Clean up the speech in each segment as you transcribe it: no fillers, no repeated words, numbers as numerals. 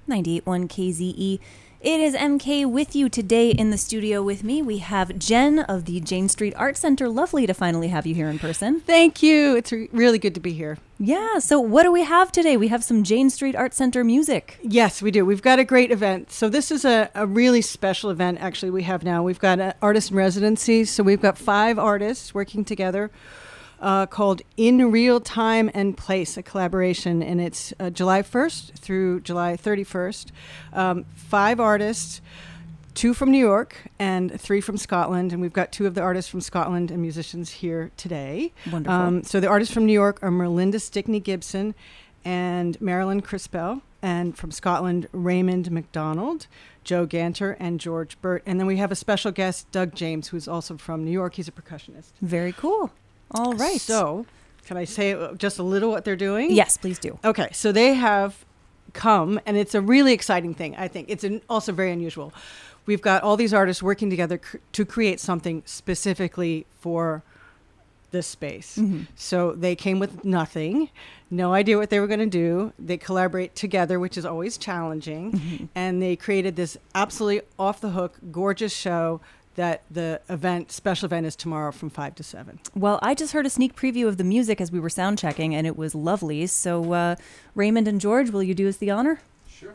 98.1 KZE. It is MK with you today in the studio with me. We have Jen of the Jane Street Art Center. Lovely to finally have you here in person. Thank you. It's really good to be here. Yeah, so what do we have today? We have some Jane Street Art Center music. Yes, we do. We've got a great event. So this is a really special event, actually, we have now. We've got an artist in residency. So we've got 5 artists working together called In Real Time and Place, a collaboration. And it's July 1st through July 31st. 5 artists, 2 from New York and 3 from Scotland. And we've got 2 of the artists from Scotland and musicians here today. Wonderful. So the artists from New York are Merlinda Stickney Gibson and Marilyn Crispell. And from Scotland, Raymond McDonald, Joe Ganter, and George Burt. And then we have a special guest, Doug James, who's also from New York. He's a percussionist. Very cool. All right. So, can I say just a little what they're doing? Yes, please do. Okay, so they have come, and it's a really exciting thing, I think. It's also very unusual. We've got all these artists working together to create something specifically for this space. Mm-hmm. So they came with nothing, no idea what they were going to do. They collaborate together, which is always challenging, and they created this absolutely off-the-hook, gorgeous show that the special event is tomorrow from 5 to 7. Well, I just heard a sneak preview of the music as we were sound checking, and it was lovely. So, Raymond and George, will you do us the honor? Sure.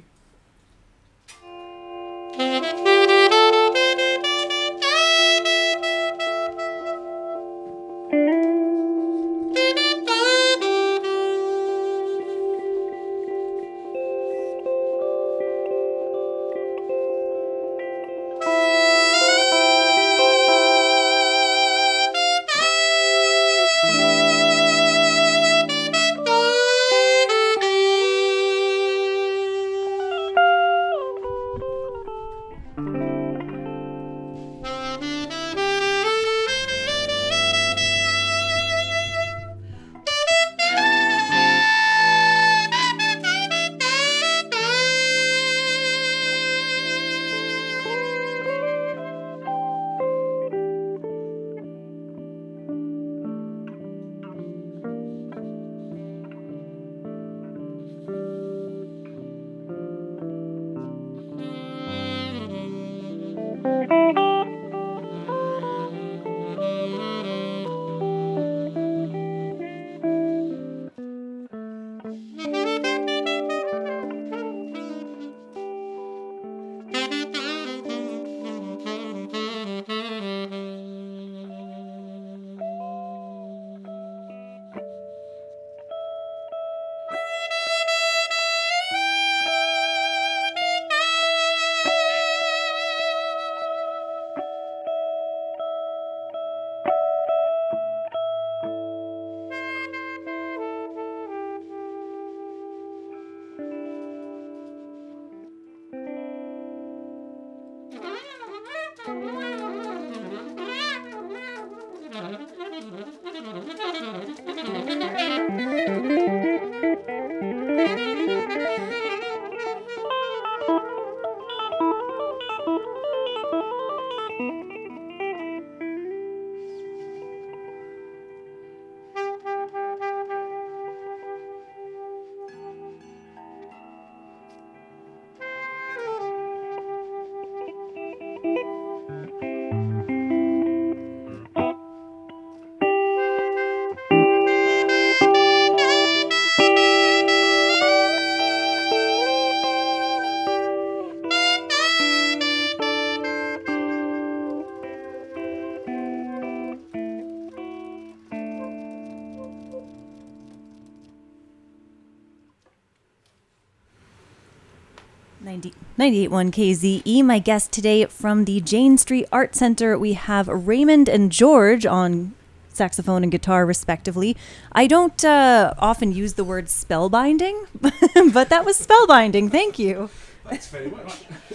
.1 KZE. My guest today from the Jane Street Art Center, we have Raymond and George on saxophone and guitar, respectively. I don't often use the word spellbinding, but that was spellbinding. Thank you. Thanks very much.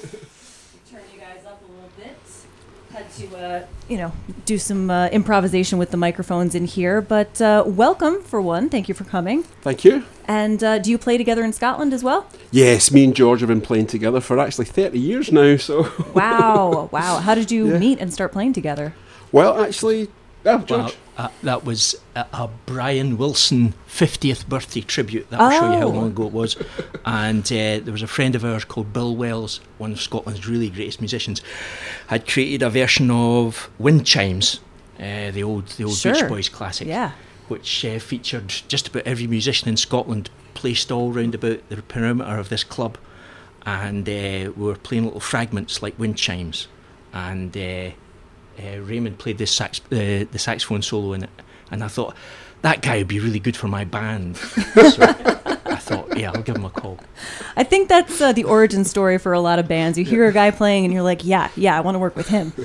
Turn you guys up a little bit. Had to, do some improvisation with the microphones in here, but welcome for one. Thank you for coming. Thank you. And do you play together in Scotland as well? Yes, me and George have been playing together for actually 30 years now. So. Wow. How did you meet and start playing together? Well, actually, George. That was a Brian Wilson 50th birthday tribute. That'll show you how long ago it was. And there was a friend of ours called Bill Wells, one of Scotland's really greatest musicians, had created a version of Wind Chimes, the old Beach Boys classic, which featured just about every musician in Scotland placed all round about the perimeter of this club. And we were playing little fragments like Wind Chimes. And Raymond played the saxophone solo in it, and I thought that guy would be really good for my band. So I thought, I'll give him a call. I think that's the origin story for a lot of bands. You hear a guy playing and you're like, yeah, I want to work with him.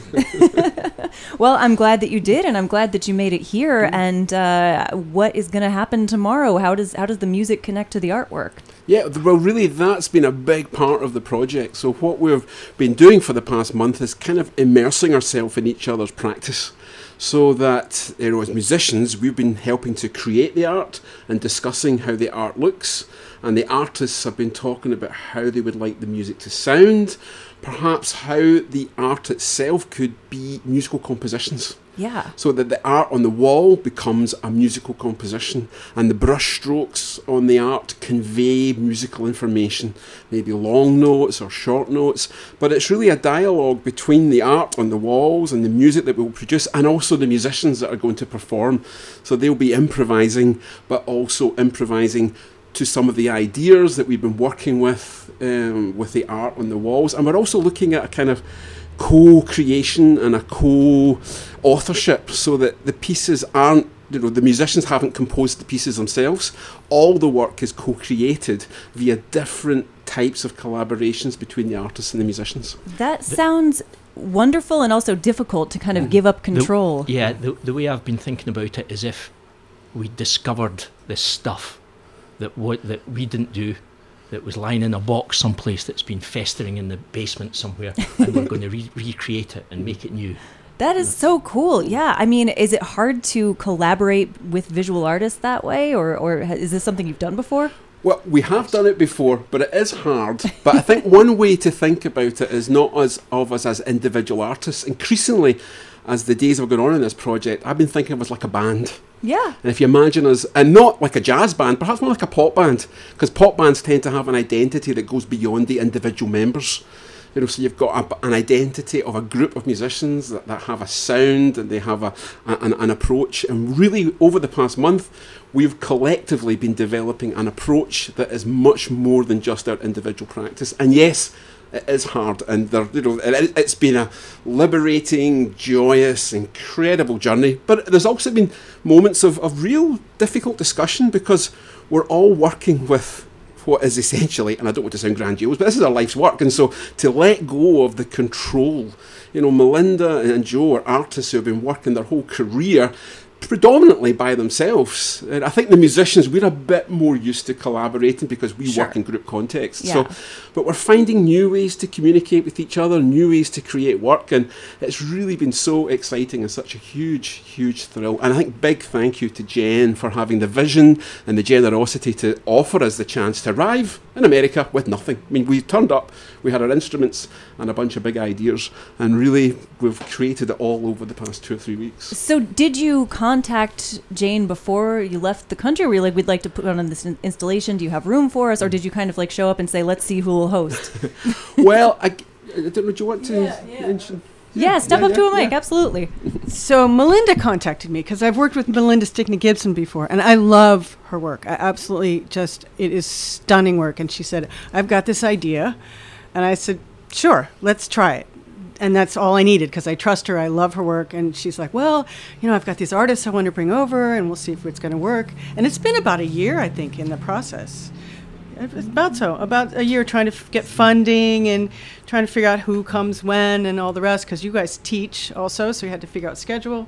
Well, I'm glad that you did, and I'm glad that you made it here. And what is going to happen tomorrow? How does the music connect to the artwork? Yeah, well, really, that's been a big part of the project. So what we've been doing for the past month is kind of immersing ourselves in each other's practice, so that, as musicians, we've been helping to create the art and discussing how the art looks, and the artists have been talking about how they would like the music to sound, perhaps how the art itself could be musical compositions. Yeah. So that the art on the wall becomes a musical composition, and the brush strokes on the art convey musical information, maybe long notes or short notes, but it's really a dialogue between the art on the walls and the music that we'll produce, and also the musicians that are going to perform. So they'll be improvising, but also improvising to some of the ideas that we've been working with the art on the walls. And we're also looking at a kind of co-creation and a co-authorship, so that the pieces aren't, the musicians haven't composed the pieces themselves. All the work is co-created via different types of collaborations between the artists and the musicians. That sounds wonderful and also difficult to kind of give up control. The way I've been thinking about it is if we discovered this stuff that we didn't do, that was lying in a box someplace that's been festering in the basement somewhere, and we're going to recreate it and make it new. That is so cool. Yeah. I mean, is it hard to collaborate with visual artists that way, or is this something you've done before? Well, we have done it before, but it is hard. But I think one way to think about it is not of us as individual artists. Increasingly, as the days have gone on in this project, I've been thinking of us like a band. Yeah. And if you imagine us, and not like a jazz band, perhaps more like a pop band, because pop bands tend to have an identity that goes beyond the individual members. So you've got an identity of a group of musicians that have a sound, and they have an approach. And really, over the past month, we've collectively been developing an approach that is much more than just our individual practice. And yes, it is hard, and it's been a liberating, joyous, incredible journey. But there's also been moments of real difficult discussion, because we're all working with what is essentially, and I don't want to sound grandiose, but this is our life's work. And so to let go of the control, Melinda and Joe are artists who have been working their whole career predominantly by themselves. And I think the musicians, we're a bit more used to collaborating because we work in group contexts. Yeah. But we're finding new ways to communicate with each other, new ways to create work, and it's really been so exciting and such a huge, huge thrill. And I think big thank you to Jen for having the vision and the generosity to offer us the chance to arrive in America with nothing. I mean, we turned up, we had our instruments and a bunch of big ideas, and really we've created it all over the past 2 or 3 weeks. So did you contact Jane before you left the country? Were you like, we'd like to put on this installation, do you have room for us? Or did you kind of like show up and say, let's see who will host? Well, I don't know, do you want to mention? Yeah, step up to a mic, absolutely. So Melinda contacted me because I've worked with Melinda Stickney Gibson before, and I love her work. I absolutely it is stunning work. And she said, I've got this idea. And I said, sure, let's try it. And that's all I needed, because I trust her. I love her work. And she's like, well, I've got these artists I want to bring over, and we'll see if it's going to work. And it's been about a year, I think, in the process. It's about a year trying to get funding and trying to figure out who comes when and all the rest, because you guys teach also, so you had to figure out schedule.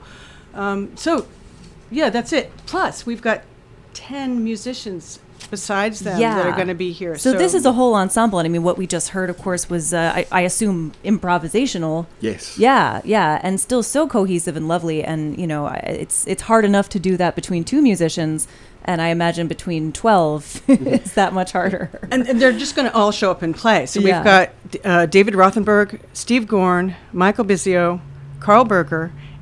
That's it. Plus, we've got 10 musicians besides them that are going to be here. So this is a whole ensemble. And I mean, what we just heard, of course, was, I assume, improvisational. Yes. Yeah. And still so cohesive and lovely. And, it's hard enough to do that between 2 musicians. And I imagine between 12, it's that much harder. And they're just going to all show up and play. So we've got David Rothenberg, Steve Gorn, Michael Bizio, Carl Berger,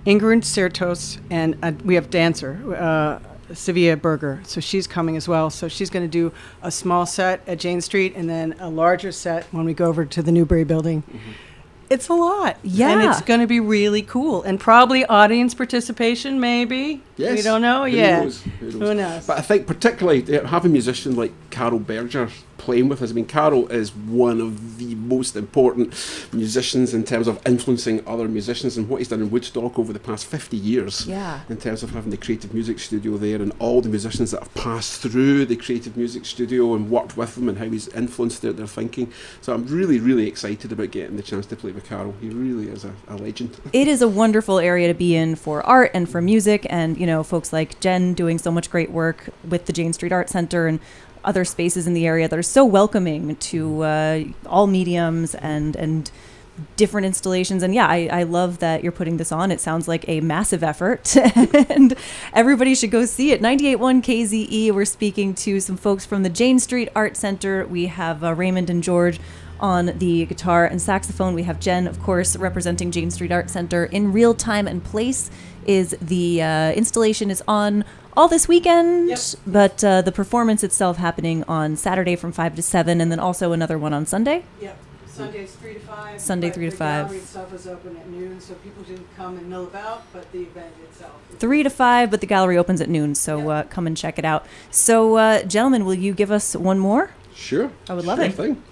Ingrid Certos, and we have dancer, Sevilla Berger. So she's coming as well. So she's going to do a small set at Jane Street and then a larger set when we go over to the Newbury building. Mm-hmm. It's a lot. Yeah. And it's going to be really cool. And probably audience participation, maybe. Yes. We don't know. Who Yeah. knows? Who knows? But I think particularly having musicians like Carol Berger playing with us. I mean, Carol is one of the most important musicians in terms of influencing other musicians, and what he's done in Woodstock over the past 50 years. Yeah. In terms of having the Creative Music Studio there, and all the musicians that have passed through the Creative Music Studio and worked with them, and how he's influenced their thinking. So I'm really, really excited about getting the chance to play with Carol. He really is a legend. It is a wonderful area to be in for art and for music, and folks like Jen doing so much great work with the Jane Street Art Center and other spaces in the area that are so welcoming to all mediums and different installations. And yeah, I love that you're putting this on. It sounds like a massive effort and everybody should go see it. 98.1 KZE, we're speaking to some folks from the Jane Street Art Center. We have Raymond and George on the guitar and saxophone. We have Jen, of course, representing Jane Street Art Center. In Real Time and Place is the installation is on all this weekend, Yep. but the performance itself happening on Saturday from 5 to 7, and then also another one on Sunday. Yep. Sunday's 3 to 5. Sunday, but 3 to the 5. gallery itself is open at noon, so people can come and mill about, but the event itself. 3 to 5, but the gallery opens at noon, so come and check it out. So, gentlemen, will you give us one more? Sure. I would love Sure it. thing.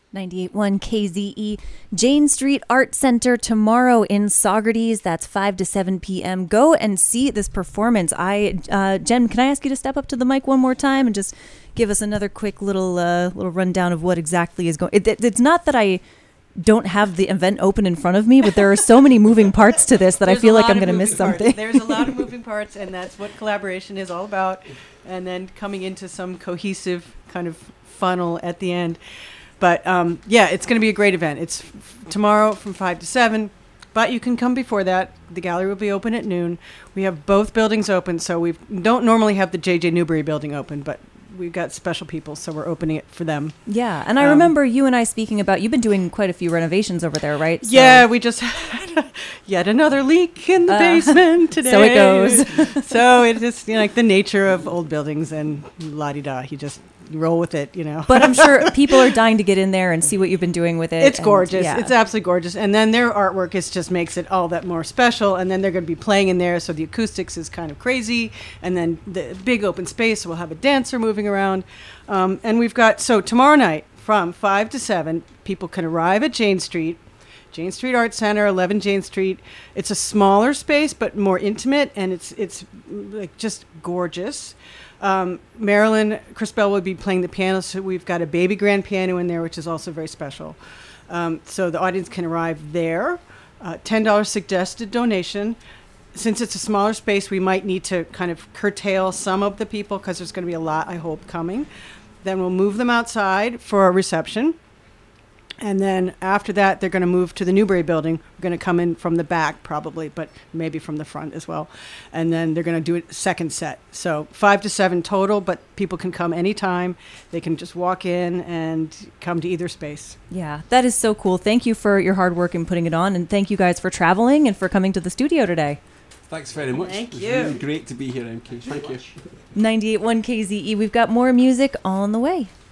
98.1 KZE, Jane Street Art Center tomorrow in Saugerties. That's 5 to 7 p.m. Go and see this performance. Jen, can I ask you to step up to the mic one more time and just give us another quick little rundown of what exactly is going? It's not that I don't have the event open in front of me, but there are so many moving parts to this that I feel like I'm going to miss something. There's a lot of moving parts, and that's what collaboration is all about. And then coming into some cohesive kind of funnel at the end. But it's going to be a great event. It's tomorrow from 5 to 7, but you can come before that. The gallery will be open at noon. We have both buildings open, so we don't normally have the J.J. Newberry building open, but we've got special people, so we're opening it for them. Yeah, and I remember you and I speaking about, you've been doing quite a few renovations over there, right? So. Yeah, we just had yet another leak in the basement today. So it goes. So it's just like the nature of old buildings, and la-di-da, you just roll with it, But I'm sure people are dying to get in there and see what you've been doing with it. It's gorgeous. Yeah. It's absolutely gorgeous. And then their artwork just makes it all that more special. And then they're going to be playing in there, so the acoustics is kind of crazy. And then the big open space, so we'll have a dancer moving around. And we've got, so tomorrow night from 5 to 7, people can arrive at Jane Street Art Center, 11 Jane Street. It's a smaller space, but more intimate, and it's like just gorgeous. Marilyn Crispell will be playing the piano, so we've got a baby grand piano in there, which is also very special. So the audience can arrive there. $10 suggested donation. Since it's a smaller space, we might need to kind of curtail some of the people because there's going to be a lot, I hope, coming. Then we'll move them outside for a reception. And then after that, they're going to move to the Newberry building. We're going to come in from the back probably, but maybe from the front as well. And then they're going to do a second set. So 5 to 7 total, but people can come anytime. They can just walk in and come to either space. Yeah, that is so cool. Thank you for your hard work in putting it on. And thank you guys for traveling and for coming to the studio today. Thanks very much. Thank you. It's really great to be here, MK. Thank you. 98.1 KZE. We've got more music on the way.